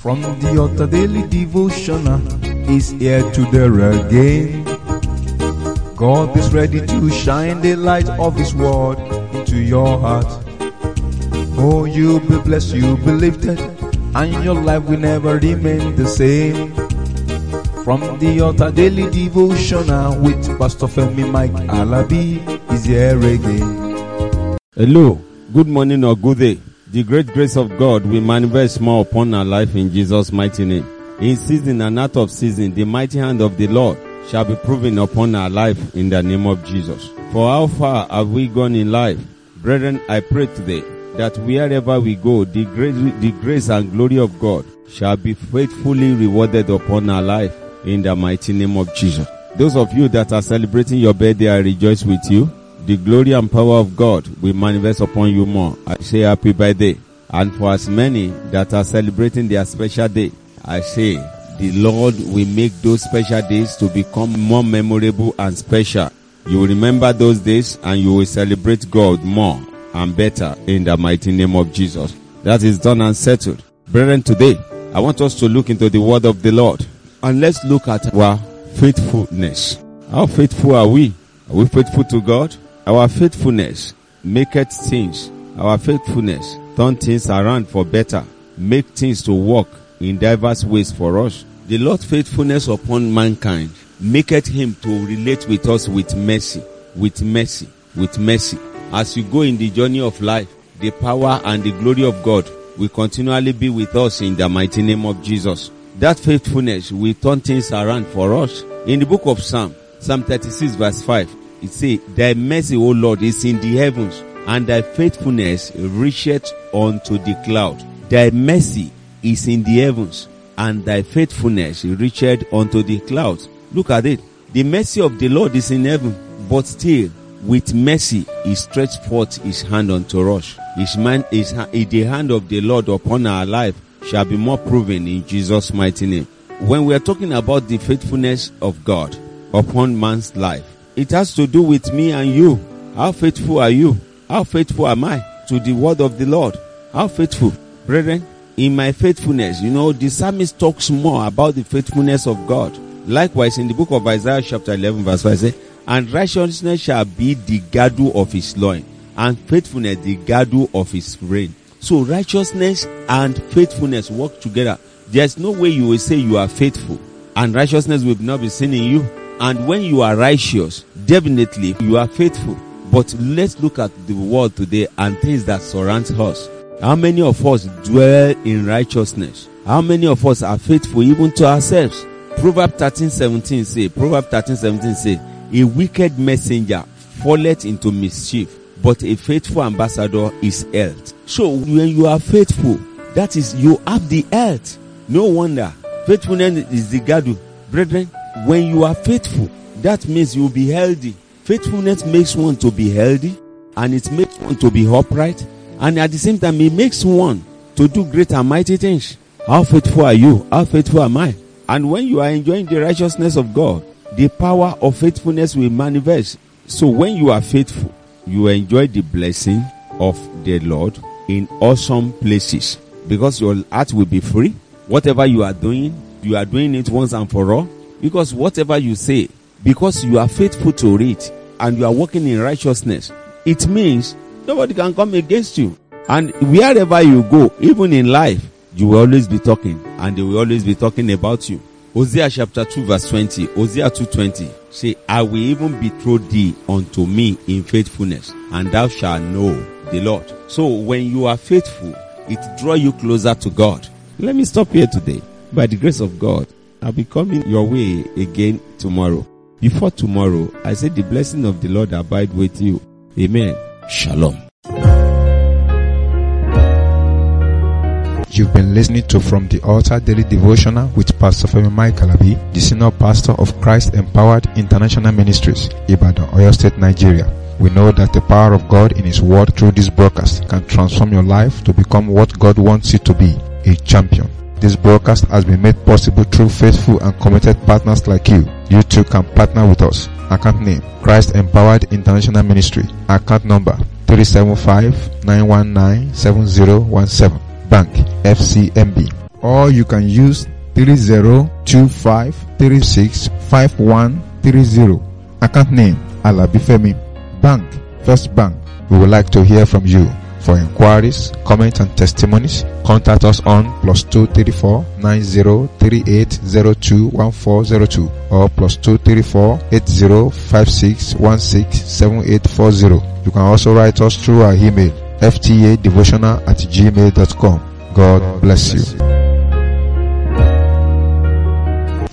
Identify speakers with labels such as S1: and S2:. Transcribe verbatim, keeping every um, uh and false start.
S1: From the altar daily devotional is here to there again. God is ready to shine the light of His word into your heart. Oh, you'll be blessed, you'll be lifted, and your life will never remain the same. From the altar daily devotional with Pastor Femi Mike Alabi is here again.
S2: Hello, good morning or good day. The great grace of God will manifest more upon our life in Jesus' mighty name. In season and out of season, the mighty hand of the Lord shall be proven upon our life in the name of Jesus. For how far have we gone in life? Brethren, I pray today that wherever we go, the grace, the grace and glory of God shall be faithfully rewarded upon our life in the mighty name of Jesus. Those of you that are celebrating your birthday, I rejoice with you. The glory and power of God will manifest upon you more. I say happy birthday. And for as many that are celebrating their special day, I say the Lord will make those special days to become more memorable and special. You will remember those days and you will celebrate God more and better in the mighty name of Jesus. That is done and settled. Brethren, today I want us to look into the word of the Lord. And let's look at our faithfulness. How faithful are we? Are we faithful to God? Our faithfulness maketh things. Our faithfulness turn things around for better. Make things to work in diverse ways for us. The Lord's faithfulness upon mankind maketh Him to relate with us with mercy, with mercy, with mercy. As you go in the journey of life, the power and the glory of God will continually be with us in the mighty name of Jesus. That faithfulness will turn things around for us. In the book of Psalm, Psalm thirty-six verse five, it says, Thy mercy, O Lord, is in the heavens, and Thy faithfulness reacheth unto the cloud. Thy mercy is in the heavens, and Thy faithfulness reacheth unto the clouds. Look at it. The mercy of the Lord is in heaven, but still, with mercy, He stretched forth His hand unto us. His man is the hand of the Lord upon our life shall be more proven in Jesus' mighty name. When we are talking about the faithfulness of God upon man's life, it has to do with me and you. How faithful are you? How faithful am I to the word of the Lord? How faithful? Brethren, in my faithfulness, you know, the psalmist talks more about the faithfulness of God. Likewise, in the book of Isaiah chapter eleven verse five, say, and righteousness shall be the girdle of his loin, and faithfulness the girdle of his reign. So righteousness and faithfulness work together. There's no way you will say you are faithful and righteousness will not be seen in you. And when you are righteous, definitely you are faithful. But let's look at the world today and things that surround us. How many of us dwell in righteousness? How many of us are faithful even to ourselves? Proverbs thirteen seventeen say, Proverbs thirteen seventeen say, a wicked messenger falleth into mischief, but a faithful ambassador is health. So when you are faithful, that is, you have the health. No wonder. Faithfulness is the girdle. Brethren, when you are faithful, that means you will be healthy. Faithfulness makes one to be healthy, and it makes one to be upright, and at the same time it makes one to do great and mighty things. How faithful are you? How faithful am I? And when you are enjoying the righteousness of God, the power of faithfulness will manifest. So when you are faithful, you enjoy the blessing of the Lord in awesome places, because your heart will be free. Whatever you are doing, you are doing it once and for all. Because whatever you say, because you are faithful to it and you are walking in righteousness, it means nobody can come against you. And wherever you go, even in life, you will always be talking, and they will always be talking about you. Hosea chapter two verse twenty, Hosea two twenty, say, I will even betroth thee unto me in faithfulness, and thou shalt know the Lord. So when you are faithful, it draws you closer to God. Let me stop here today. By the grace of God, I'll be coming your way again tomorrow. Before tomorrow, I say the blessing of the Lord abide with you. Amen. Shalom.
S3: You've been listening to From the Altar Daily Devotional with Pastor Femi Mike Alabi, the Senior Pastor of Christ Empowered International Ministries, Ibadan, Oyo State, Nigeria. We know that the power of God in His Word through this broadcast can transform your life to become what God wants you to be, a champion. This broadcast has been made possible through faithful and committed partners like you. You too can partner with us. Account name, Christ Empowered International Ministry. Account number, three seven five, nine one nine, seven zero one seven. Bank, F C M B. or you can use three zero two five three six five one three zero. Account name Alabifemi. Bank First Bank. We would like to hear from you. For inquiries, comments and testimonies, contact us on plus two three four nine zero three eight zero two one four zero two or plus two three four eight zero five six one six seven eight four zero. You can also write us through our email f t a devotional at gmail dot com. God bless you.